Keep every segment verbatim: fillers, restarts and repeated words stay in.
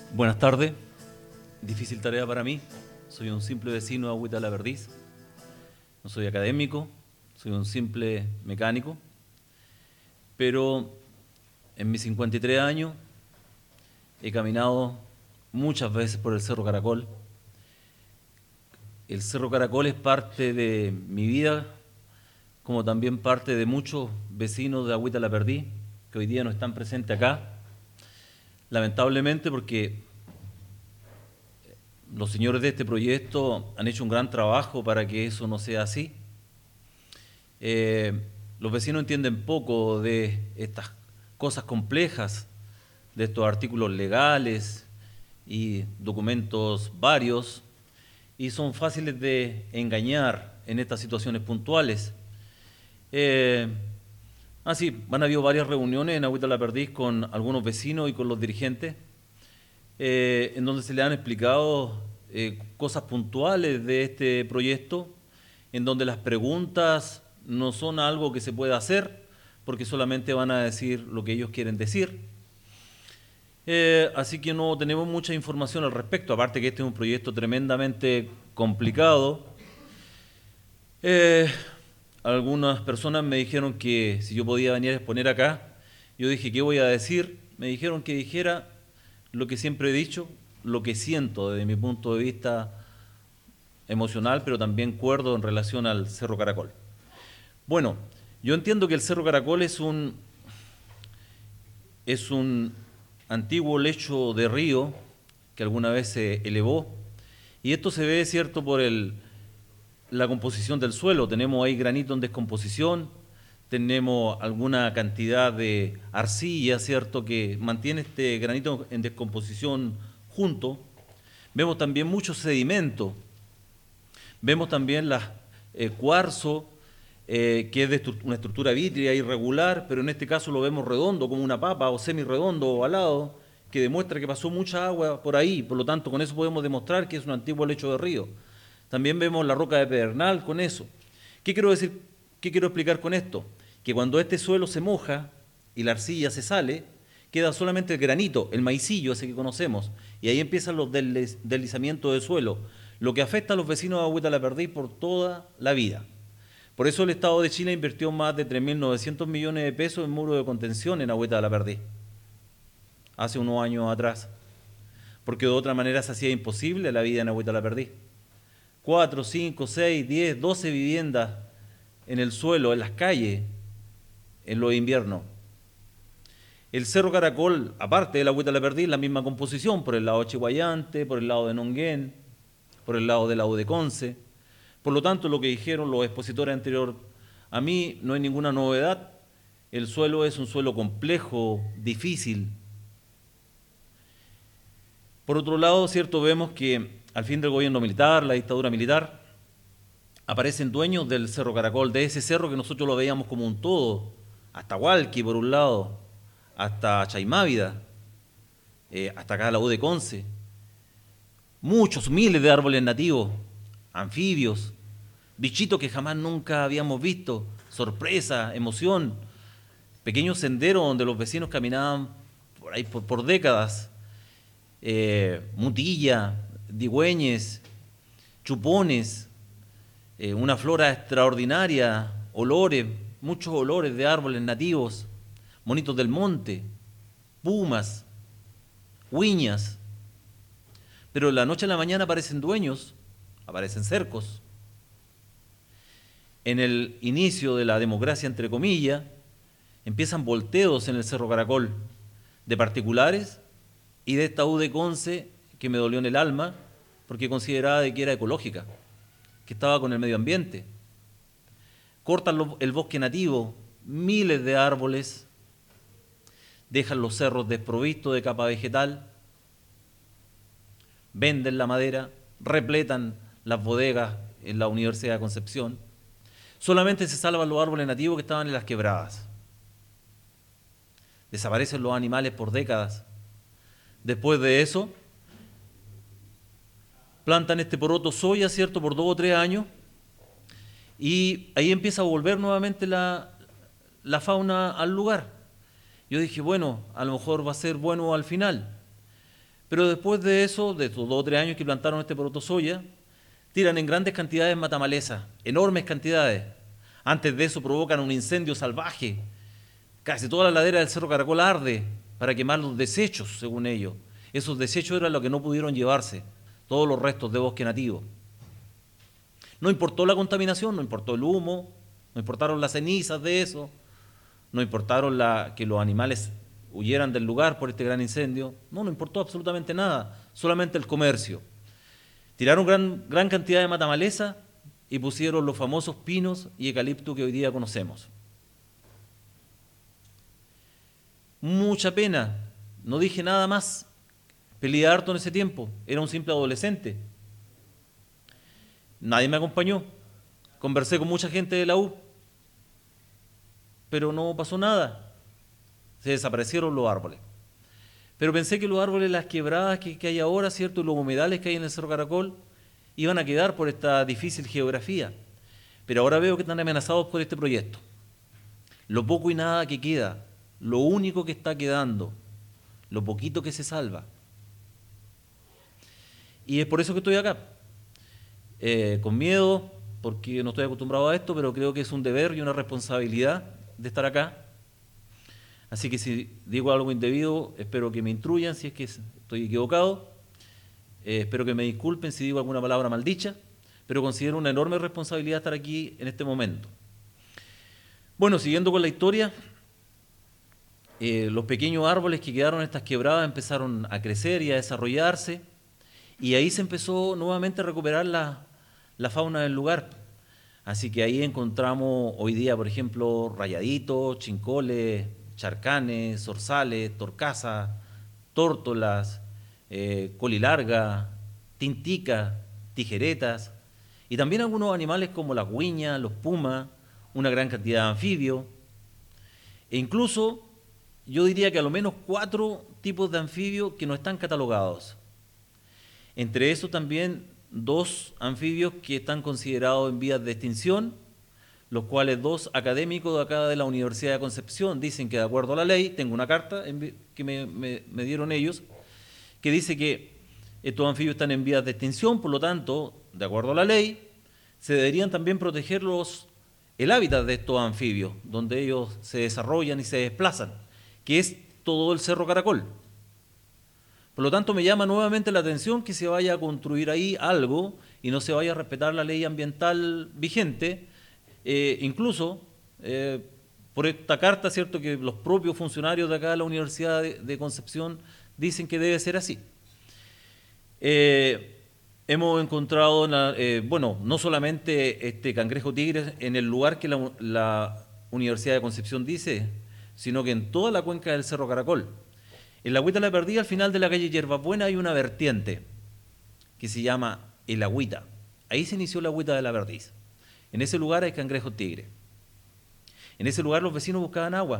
Buenas tardes. Difícil tarea para mí. Soy un simple vecino de Agüita La Perdiz. No soy académico, soy un simple mecánico. Pero en mis cincuenta y tres años he caminado muchas veces por el Cerro Caracol. El Cerro Caracol es parte de mi vida, como también parte de muchos vecinos de Agüita La Perdiz, que hoy día no están presentes acá. Lamentablemente, porque los señores de este proyecto han hecho un gran trabajo para que eso no sea así. Eh, los vecinos entienden poco de estas cosas complejas, de estos artículos legales y documentos varios, y son fáciles de engañar en estas situaciones puntuales. Eh, así, han habido varias reuniones en Agüita La Perdiz con algunos vecinos y con los dirigentes, eh, en donde se le han explicado eh, cosas puntuales de este proyecto, en donde las preguntas no son algo que se pueda hacer, porque solamente van a decir lo que ellos quieren decir. Eh, así que no tenemos mucha información al respecto, aparte que este es un proyecto tremendamente complicado. Eh, algunas personas me dijeron que si yo podía venir a exponer acá, yo dije, ¿qué voy a decir? Me dijeron que dijera lo que siempre he dicho, lo que siento desde mi punto de vista emocional, pero también cuerdo en relación al Cerro Caracol. Bueno, yo entiendo que el Cerro Caracol es un, es un antiguo lecho de río que alguna vez se elevó, y esto se ve, cierto, por el, la composición del suelo. Tenemos ahí granito en descomposición, tenemos alguna cantidad de arcilla, cierto, que mantiene este granito en descomposición junto. Vemos también mucho sedimento, vemos también las eh, cuarzo, eh, que es de estru- una estructura vítrea irregular, pero en este caso lo vemos redondo, como una papa, o semi-redondo, ovalado, que demuestra que pasó mucha agua por ahí. Por lo tanto, con eso podemos demostrar que es un antiguo lecho de río. También vemos la roca de pedernal con eso. ¿Qué quiero decir? ¿Qué quiero explicar con esto? Que cuando este suelo se moja y la arcilla se sale, queda solamente el granito, el maicillo ese que conocemos, y ahí empiezan los desliz- deslizamientos de suelo, lo que afecta a los vecinos de Agüita La Perdiz por toda la vida. Por eso el Estado de Chile invirtió más de tres mil novecientos millones de pesos en muro de contención en Agüita La Perdiz, hace unos años atrás, porque de otra manera se hacía imposible la vida en Agüita La Perdiz. Cuatro, cinco, seis, diez, doce viviendas en el suelo, en las calles, en los inviernos. El Cerro Caracol, aparte de la Agüita La Perdiz, la misma composición, por el lado de Chihuayante, por el lado de Nonguén, por el lado de la U de Conce. Por lo tanto, lo que dijeron los expositores anteriores, a mí no hay ninguna novedad. El suelo es un suelo complejo, difícil. Por otro lado, cierto, vemos que al fin del gobierno militar, la dictadura militar, aparecen dueños del Cerro Caracol, de ese cerro que nosotros lo veíamos como un todo, hasta Hualqui por un lado, hasta Chaimávida, eh, hasta acá la U de Conce. Muchos, miles de árboles nativos, anfibios, bichitos que jamás nunca habíamos visto, sorpresa, emoción, pequeños senderos donde los vecinos caminaban por ahí por, por décadas, eh, mutilla, digüeñes, chupones, eh, una flora extraordinaria, olores, muchos olores de árboles nativos, monitos del monte, pumas, huiñas. Pero de la noche a la mañana aparecen dueños, aparecen cercos. En el inicio de la democracia, entre comillas, empiezan volteos en el Cerro Caracol de particulares y de esta U de Conce que me dolió en el alma porque consideraba de que era ecológica, que estaba con el medio ambiente. Cortan lo- el bosque nativo, miles de árboles, dejan los cerros desprovistos de capa vegetal, venden la madera, repletan las bodegas en la Universidad de Concepción. Solamente se salvan los árboles nativos que estaban en las quebradas. Desaparecen los animales por décadas. Después de eso, plantan este poroto soya, ¿cierto?, por dos o tres años, y ahí empieza a volver nuevamente la, la fauna al lugar. Yo dije, bueno, a lo mejor va a ser bueno al final, Pero después de eso, de estos dos o tres años que plantaron este poroto soya, tiran en grandes cantidades matamaleza, enormes cantidades. Antes de eso provocan un incendio salvaje. Casi toda la ladera del Cerro Caracol arde para quemar los desechos, según ellos. Esos desechos eran los que no pudieron llevarse, todos los restos de bosque nativo. No importó la contaminación, no importó el humo, no importaron las cenizas de eso, no importaron la, que los animales huyeran del lugar por este gran incendio. No, no importó absolutamente nada, solamente el comercio. Tiraron gran, gran cantidad de matamaleza y pusieron los famosos pinos y eucalipto que hoy día conocemos. Mucha pena, no dije nada más. Peleé harto en ese tiempo, era un simple adolescente. Nadie me acompañó. Conversé con mucha gente de la U, pero no pasó nada. Se desaparecieron los árboles. Pero pensé que los árboles, las quebradas que, que hay ahora, ¿cierto? Y los humedales que hay en el Cerro Caracol, iban a quedar por esta difícil geografía. Pero ahora veo que están amenazados por este proyecto. Lo poco y nada que queda, lo único que está quedando, lo poquito que se salva. Y es por eso que estoy acá. Eh, con miedo, porque no estoy acostumbrado a esto, pero creo que es un deber y una responsabilidad de estar acá. Así que si digo algo indebido, espero que me instruyan si es que estoy equivocado. Eh, espero que me disculpen si digo alguna palabra maldicha, pero considero una enorme responsabilidad estar aquí en este momento. Bueno, siguiendo con la historia, eh, los pequeños árboles que quedaron en estas quebradas empezaron a crecer y a desarrollarse, y ahí se empezó nuevamente a recuperar la, la fauna del lugar. Así que ahí encontramos hoy día, por ejemplo, rayaditos, chincoles, charcanes, zorzales, torcasas, tórtolas, eh, colilarga, tintica, tijeretas, y también algunos animales como las güiñas, los pumas, una gran cantidad de anfibios, e incluso yo diría que a lo menos cuatro tipos de anfibios que no están catalogados. Entre esos también dos anfibios que están considerados en vías de extinción, los cuales dos académicos de acá de la Universidad de Concepción dicen que de acuerdo a la ley, tengo una carta que me, me, me dieron ellos, que dice que estos anfibios están en vías de extinción, por lo tanto, de acuerdo a la ley, se deberían también proteger los, el hábitat de estos anfibios, donde ellos se desarrollan y se desplazan, que es todo el Cerro Caracol. Por lo tanto, me llama nuevamente la atención que se vaya a construir ahí algo y no se vaya a respetar la ley ambiental vigente, eh, incluso eh, por esta carta, ¿cierto?, que los propios funcionarios de acá de la Universidad de, de Concepción dicen que debe ser así. Eh, hemos encontrado, la, eh, bueno, no solamente este cangrejo tigre en el lugar que la, la Universidad de Concepción dice, sino que en toda la cuenca del Cerro Caracol. En la Agüita La Perdida, al final de la calle Yerbabuena, hay una vertiente que se llama El Agüita. Ahí se inició la Agüita de la Perdiz. En ese lugar hay cangrejos tigres. En ese lugar los vecinos buscaban agua.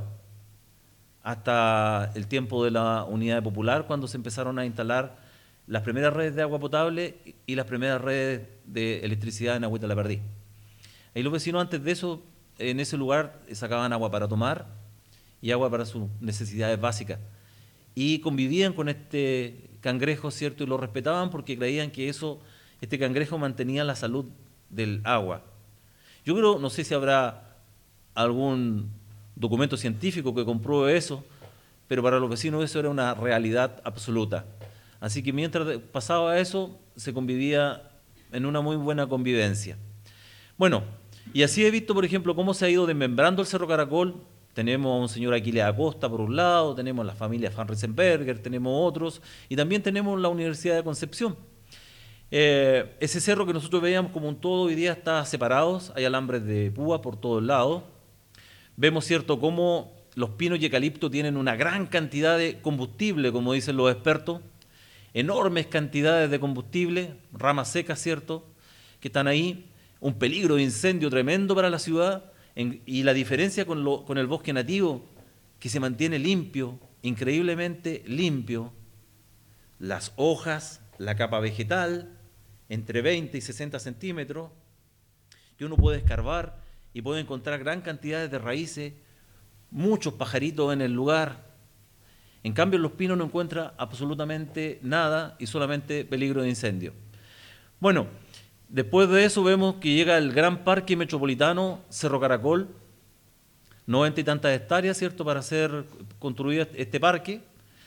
Hasta el tiempo de la Unidad Popular, cuando se empezaron a instalar las primeras redes de agua potable y las primeras redes de electricidad en Agüita La Perdiz. Ahí los vecinos antes de eso, en ese lugar, sacaban agua para tomar y agua para sus necesidades básicas. Y convivían con este cangrejo, ¿cierto? Y lo respetaban porque creían que eso, este cangrejo mantenía la salud del agua. Yo creo, no sé si habrá algún documento científico que compruebe eso, pero para los vecinos eso era una realidad absoluta. Así que mientras pasaba eso, se convivía en una muy buena convivencia. Bueno, y así he visto, por ejemplo, cómo se ha ido desmembrando el Cerro Caracol. Tenemos a un señor Aquiles Acosta por un lado, tenemos la familia Van Riesenberger, tenemos otros, y también tenemos la Universidad de Concepción. Eh, ese cerro que nosotros veíamos como un todo hoy día está separado, hay alambres de púa por todos lados. Vemos, cierto, cómo los pinos y eucalipto tienen una gran cantidad de combustible, como dicen los expertos, enormes cantidades de combustible, ramas secas, cierto, que están ahí, un peligro de incendio tremendo para la ciudad. En, y la diferencia con, lo, con el bosque nativo, que se mantiene limpio, increíblemente limpio, las hojas, la capa vegetal, entre veinte y sesenta centímetros, que uno puede escarbar y puede encontrar gran cantidad de raíces, muchos pajaritos en el lugar. En cambio, en Los Pinos no encuentra absolutamente nada y solamente peligro de incendio. Bueno, después de eso vemos que llega el gran parque metropolitano Cerro Caracol, noventa y tantas hectáreas, ¿cierto?, para ser construido este parque.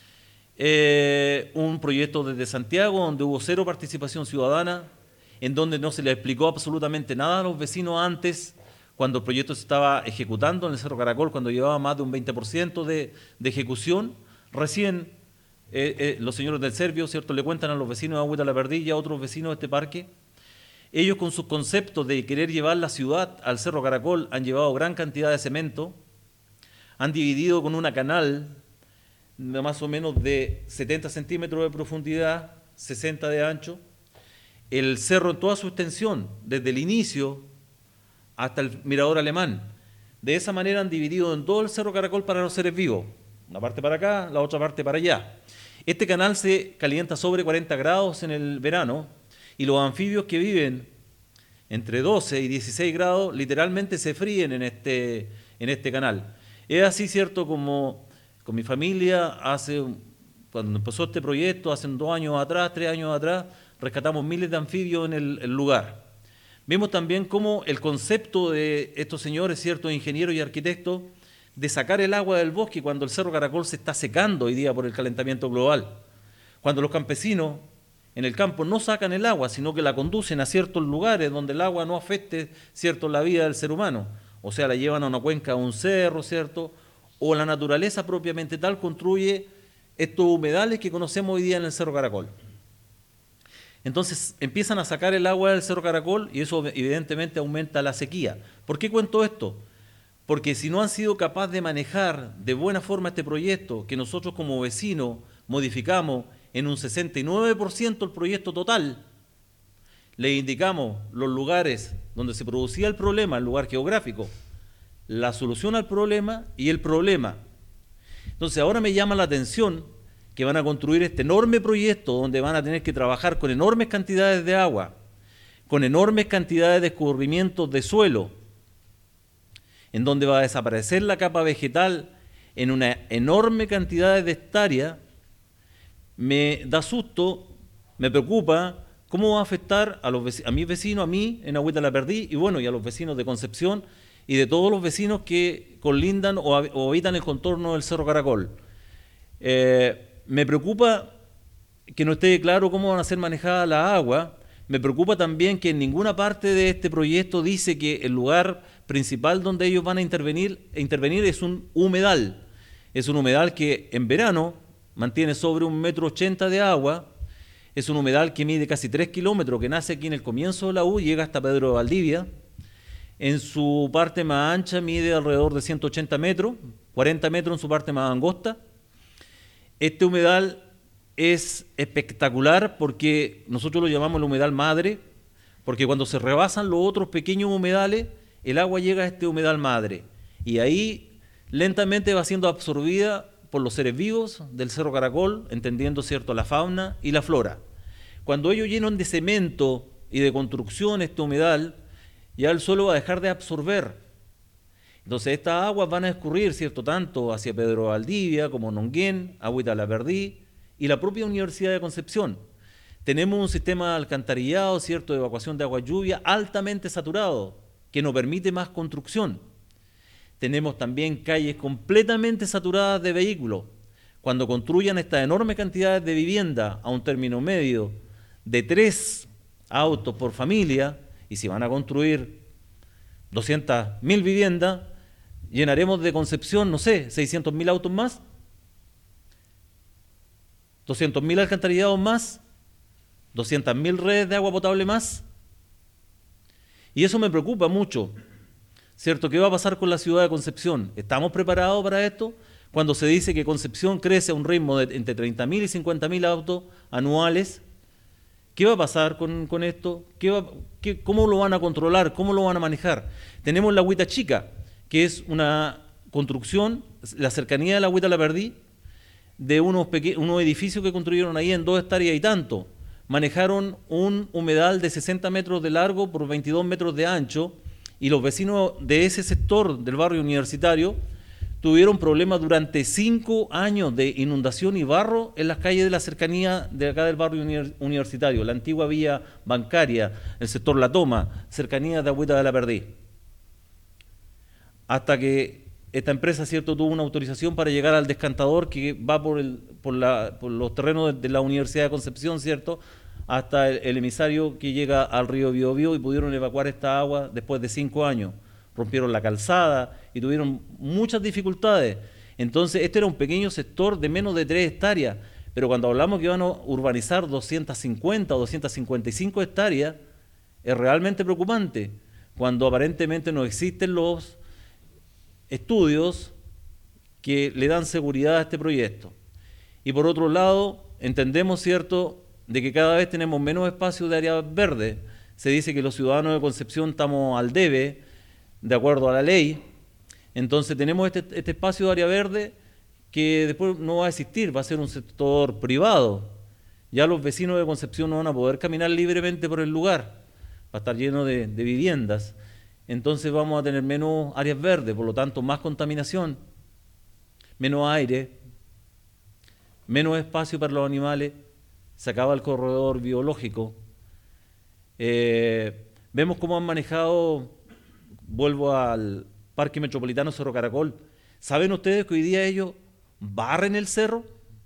Eh, un proyecto desde Santiago donde hubo cero participación ciudadana, en donde no se le explicó absolutamente nada a los vecinos antes, cuando el proyecto se estaba ejecutando en el Cerro Caracol, cuando llevaba más de un veinte por ciento de, de ejecución. Recién eh, eh, los señores del Servio, ¿cierto?, le cuentan a los vecinos de Agüita La Perdí y a otros vecinos de este parque. Ellos, con sus conceptos de querer llevar la ciudad al Cerro Caracol, han llevado gran cantidad de cemento, han dividido con una canal de más o menos de setenta centímetros de profundidad, sesenta de ancho, el cerro en toda su extensión, desde el inicio hasta el mirador alemán. De esa manera han dividido en todo el Cerro Caracol para los seres vivos, una parte para acá, la otra parte para allá. Este canal se calienta sobre cuarenta grados en el verano y los anfibios que viven entre doce y dieciséis grados literalmente se fríen en este, en este canal. Es así, ¿cierto?, como con mi familia, hace, cuando empezó este proyecto, hace dos años atrás, tres años atrás, rescatamos miles de anfibios en el, el lugar. Vemos también cómo el concepto de estos señores, ciertos ingenieros y arquitectos, de sacar el agua del bosque cuando el Cerro Caracol se está secando hoy día por el calentamiento global. Cuando los campesinos en el campo no sacan el agua, sino que la conducen a ciertos lugares donde el agua no afecte, cierto, la vida del ser humano. O sea, la llevan a una cuenca, a un cerro, ¿cierto?, o la naturaleza propiamente tal construye estos humedales que conocemos hoy día en el Cerro Caracol. Entonces empiezan a sacar el agua del Cerro Caracol y eso evidentemente aumenta la sequía. ¿Por qué cuento esto? Porque si no han sido capaces de manejar de buena forma este proyecto, que nosotros como vecinos modificamos en un sesenta y nueve por ciento el proyecto total, le indicamos los lugares donde se producía el problema, el lugar geográfico, la solución al problema y el problema. Entonces ahora me llama la atención que van a construir este enorme proyecto donde van a tener que trabajar con enormes cantidades de agua, con enormes cantidades de escurrimientos de suelo, en donde va a desaparecer la capa vegetal en una enorme cantidad de hectáreas. Me da susto, me preocupa cómo va a afectar a, los, a mis vecinos, a mí en Agüita La Perdí y bueno, y a los vecinos de Concepción y de todos los vecinos que colindan o, o habitan el contorno del Cerro Caracol. Eh, me preocupa que no esté claro cómo van a ser manejadas las aguas. Me preocupa también que en ninguna parte de este proyecto dice que el lugar principal donde ellos van a intervenir, intervenir es un humedal. Es un humedal que en verano mantiene sobre un metro ochenta de agua. Es un humedal que mide casi tres kilómetros, que nace aquí en el comienzo de la U y llega hasta Pedro de Valdivia. En su parte más ancha mide alrededor de ciento ochenta metros, cuarenta metros en su parte más angosta. Este humedal es espectacular porque nosotros lo llamamos el humedal madre, porque cuando se rebasan los otros pequeños humedales, el agua llega a este humedal madre y ahí lentamente va siendo absorbida por los seres vivos del Cerro Caracol, entendiendo, cierto, la fauna y la flora. Cuando ellos llenan de cemento y de construcción este humedal, ya el suelo va a dejar de absorber. Entonces estas aguas van a escurrir, cierto, tanto hacia Pedro Valdivia como Nonguén, Agüita La Perdí y la propia Universidad de Concepción. Tenemos un sistema de alcantarillado, cierto, de evacuación de agua lluvia altamente saturado, que no permite más construcción. Tenemos también calles completamente saturadas de vehículos. Cuando construyan estas enormes cantidades de vivienda a un término medio de tres autos por familia, y si van a construir doscientas mil viviendas, llenaremos de Concepción, no sé, seiscientos mil autos más, doscientos mil alcantarillados más, doscientas mil redes de agua potable más. Y eso me preocupa mucho, ¿cierto? ¿Qué va a pasar con la ciudad de Concepción? ¿Estamos preparados para esto? Cuando se dice que Concepción crece a un ritmo de entre treinta mil y cincuenta mil autos anuales, ¿qué va a pasar con, con esto? ¿Qué va, qué, ¿Cómo lo van a controlar? ¿Cómo lo van a manejar? Tenemos la Agüita Chica, que es una construcción, la cercanía de la Agüita La Perdí, de unos, unos edificios que construyeron ahí en dos hectáreas y tanto. Manejaron un humedal de sesenta metros de largo por veintidós metros de ancho y los vecinos de ese sector del barrio universitario tuvieron problemas durante cinco años de inundación y barro en las calles de la cercanía de acá del barrio universitario, la antigua vía bancaria, el sector La Toma, cercanía de Agüita de la Perdí. Hasta que esta empresa, cierto, tuvo una autorización para llegar al descantador que va por, el, por, la, por los terrenos de, de la Universidad de Concepción, cierto, hasta el, el emisario que llega al río Biobío, y pudieron evacuar esta agua después de cinco años. Rompieron la calzada y tuvieron muchas dificultades. Entonces, este era un pequeño sector de menos de tres hectáreas, pero cuando hablamos que van a urbanizar doscientas cincuenta o doscientas cincuenta y cinco hectáreas, es realmente preocupante, cuando aparentemente no existen los estudios que le dan seguridad a este proyecto. Y por otro lado, entendemos, cierto, de que cada vez tenemos menos espacio de área verde. Se dice que los ciudadanos de Concepción estamos al debe, de acuerdo a la ley. Entonces tenemos este, este espacio de área verde que después no va a existir, va a ser un sector privado. Ya los vecinos de Concepción no van a poder caminar libremente por el lugar, va a estar lleno de, de viviendas. Entonces vamos a tener menos áreas verdes, por lo tanto más contaminación, menos aire, menos espacio para los animales, se acaba el corredor biológico. Eh, vemos cómo han manejado, vuelvo al Parque Metropolitano Cerro Caracol. ¿Saben ustedes que hoy día ellos barren el cerro?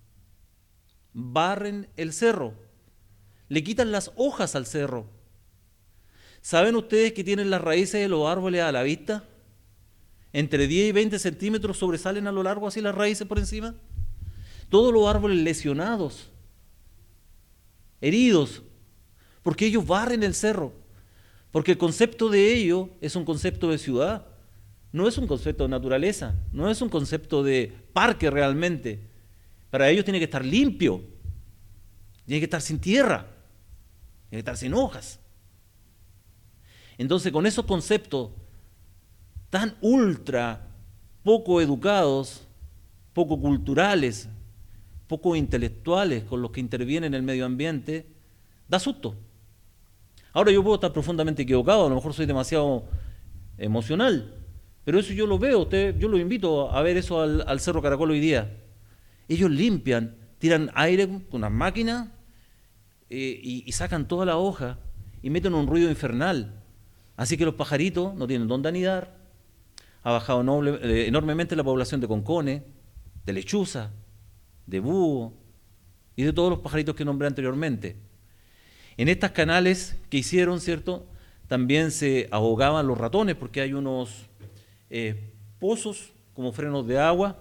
Barren el cerro, le quitan las hojas al cerro. ¿Saben ustedes que tienen las raíces de los árboles a la vista? Entre diez y veinte centímetros sobresalen a lo largo así las raíces por encima. Todos los árboles lesionados, heridos, porque ellos barren el cerro. Porque el concepto de ello es un concepto de ciudad, no es un concepto de naturaleza, no es un concepto de parque realmente. Para ellos tiene que estar limpio, tiene que estar sin tierra, tiene que estar sin hojas. Entonces, con esos conceptos tan ultra poco educados, poco culturales, poco intelectuales con los que interviene en el medio ambiente, da susto. Ahora yo puedo estar profundamente equivocado, a lo mejor soy demasiado emocional, pero eso yo lo veo, usted, yo lo invito a ver eso al, al Cerro Caracol hoy día. Ellos limpian, tiran aire con unas máquinas eh, y, y sacan toda la hoja y meten un ruido infernal. Así que los pajaritos no tienen dónde anidar. Ha bajado noble, eh, enormemente la población de concones, de lechuza, de búho y de todos los pajaritos que nombré anteriormente. En estas canales que hicieron, ¿cierto?, también se ahogaban los ratones porque hay unos eh, pozos como frenos de agua.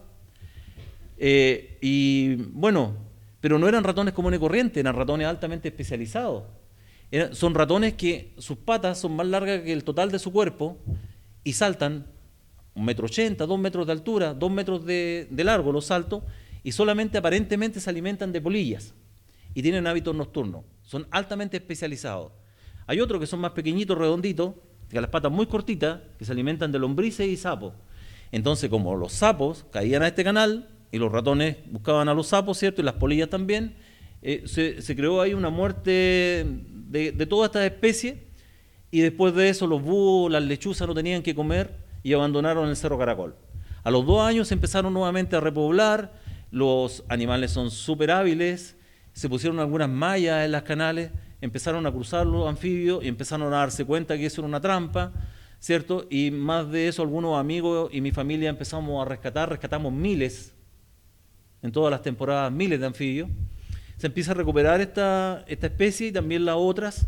Eh, y bueno, pero no eran ratones comunes y corrientes, eran ratones altamente especializados. Eran, son ratones que sus patas son más largas que el total de su cuerpo y saltan un metro ochenta, dos metros de altura, dos metros de, de largo los saltos, y solamente aparentemente se alimentan de polillas y tienen hábitos nocturnos. Son altamente especializados. Hay otros que son más pequeñitos, redonditos, que las patas muy cortitas, que se alimentan de lombrices y sapos. Entonces, como los sapos caían a este canal y los ratones buscaban a los sapos, ¿cierto?, y las polillas también, eh, se, se creó ahí una muerte de, de todas estas especies, y después de eso los búhos, las lechuzas no tenían que comer y abandonaron el Cerro Caracol. A los dos años se empezaron nuevamente a repoblar, los animales son súper hábiles, se pusieron algunas mallas en las canales, empezaron a cruzar los anfibios y empezaron a darse cuenta que eso era una trampa, ¿cierto? Y más de eso, algunos amigos y mi familia empezamos a rescatar, rescatamos miles, en todas las temporadas, miles de anfibios. Se empieza a recuperar esta, esta especie y también las otras.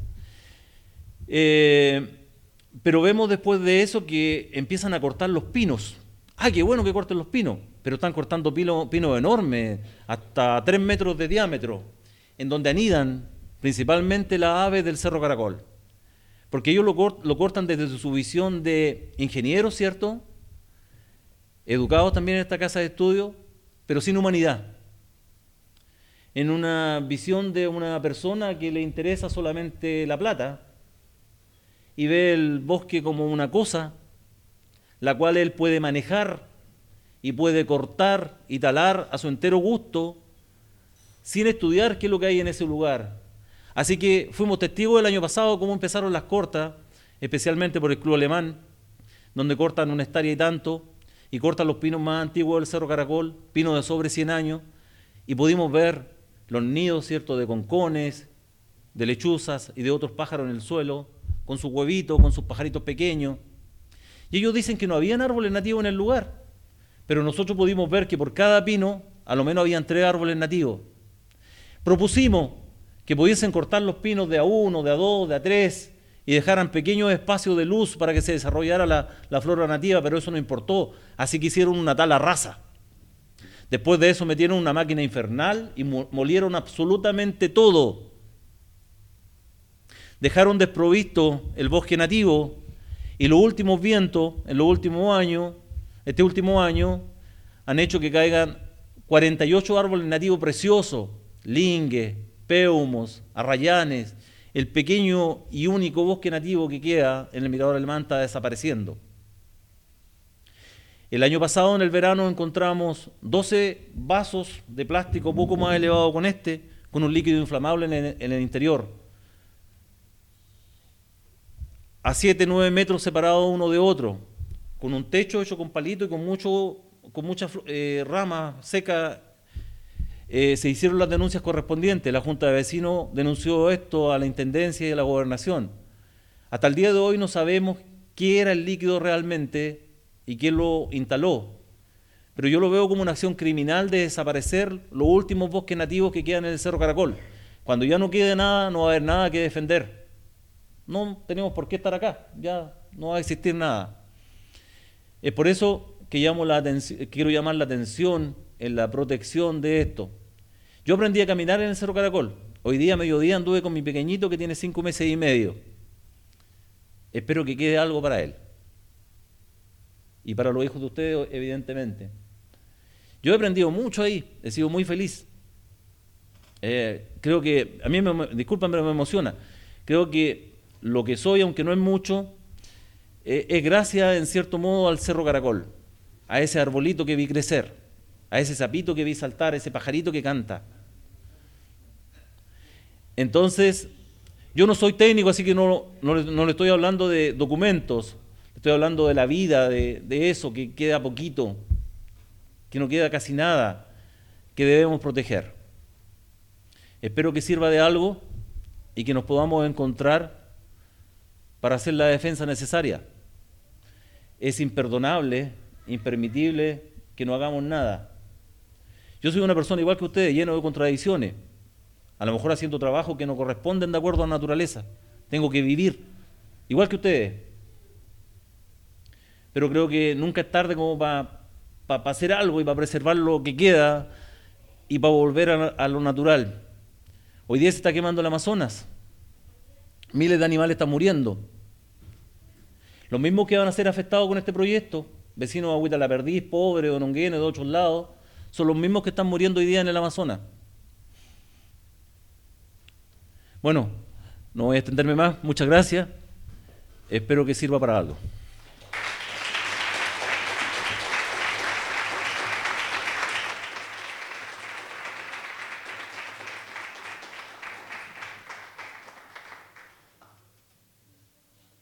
Eh, pero vemos después de eso que empiezan a cortar los pinos. ¡Ah, qué bueno que corten los pinos! Pero están cortando pinos pino enormes, hasta tres metros de diámetro, en donde anidan principalmente las aves del Cerro Caracol. Porque ellos lo, cort lo cortan desde su visión de ingenieros, ¿cierto?, educados también en esta casa de estudio, pero sin humanidad. En una visión de una persona que le interesa solamente la plata y ve el bosque como una cosa, la cual él puede manejar y puede cortar y talar a su entero gusto, sin estudiar qué es lo que hay en ese lugar. Así que fuimos testigos el año pasado cómo empezaron las cortas, especialmente por el Club Alemán, donde cortan una hectárea y tanto, y cortan los pinos más antiguos del Cerro Caracol, pinos de sobre cien años, y pudimos ver los nidos, ¿cierto?, de concones, de lechuzas y de otros pájaros en el suelo, con sus huevitos, con sus pajaritos pequeños. Y ellos dicen que no habían árboles nativos en el lugar, pero nosotros pudimos ver que por cada pino, a lo menos habían tres árboles nativos. Propusimos que pudiesen cortar los pinos de a uno, de a dos, de a tres, y dejaran pequeños espacios de luz para que se desarrollara la, la flora nativa, pero eso no importó, así que hicieron una tala rasa. Después de eso metieron una máquina infernal y molieron absolutamente todo. Dejaron desprovisto el bosque nativo y los últimos vientos, en los últimos años, este último año, han hecho que caigan cuarenta y ocho árboles nativos preciosos, lingues, peumos, arrayanes. El pequeño y único bosque nativo que queda en el Mirador Alemán está desapareciendo. El año pasado, en el verano, encontramos doce vasos de plástico poco más elevado con este, con un líquido inflamable en el, en el interior, a siete, nueve metros separados uno de otro, con un techo hecho con palito y con, mucho, con muchas eh, ramas secas. Eh, se hicieron las denuncias correspondientes. La Junta de Vecinos denunció esto a la Intendencia y a la Gobernación. Hasta el día de hoy no sabemos qué era el líquido realmente y quién lo instaló, pero yo lo veo como una acción criminal de desaparecer los últimos bosques nativos que quedan en el Cerro Caracol. Cuando ya no quede nada, no va a haber nada que defender. No tenemos por qué estar acá, ya no va a existir nada. Es por eso que llamo la atención, quiero llamar la atención en la protección de esto. Yo aprendí a caminar en el Cerro Caracol. Hoy día, a mediodía, anduve con mi pequeñito que tiene cinco meses y medio. Espero que quede algo para él. Y para los hijos de ustedes, evidentemente. Yo he aprendido mucho ahí, he sido muy feliz. Eh, creo que, a mí, me, disculpan, pero me emociona. Creo que lo que soy, aunque no es mucho, eh, es gracias, en cierto modo, al Cerro Caracol, a ese arbolito que vi crecer, a ese sapito que vi saltar, a ese pajarito que canta. Entonces, yo no soy técnico, así que no, no, no le estoy hablando de documentos, estoy hablando de la vida, de, de eso que queda poquito, que no queda casi nada, que debemos proteger. Espero que sirva de algo y que nos podamos encontrar para hacer la defensa necesaria. Es imperdonable, impermitible que no hagamos nada. Yo soy una persona igual que ustedes, lleno de contradicciones, a lo mejor haciendo trabajo que no corresponden de acuerdo a la naturaleza. Tengo que vivir, igual que ustedes. Pero creo que nunca es tarde como para pa, pa hacer algo y para preservar lo que queda y para volver a, a lo natural. Hoy día se está quemando el Amazonas. Miles de animales están muriendo. Los mismos que van a ser afectados con este proyecto, vecinos de Agüita La Perdiz, Pobre, de Nongueno, de otros lados, son los mismos que están muriendo hoy día en el Amazonas. Bueno, no voy a extenderme más. Muchas gracias. Espero que sirva para algo.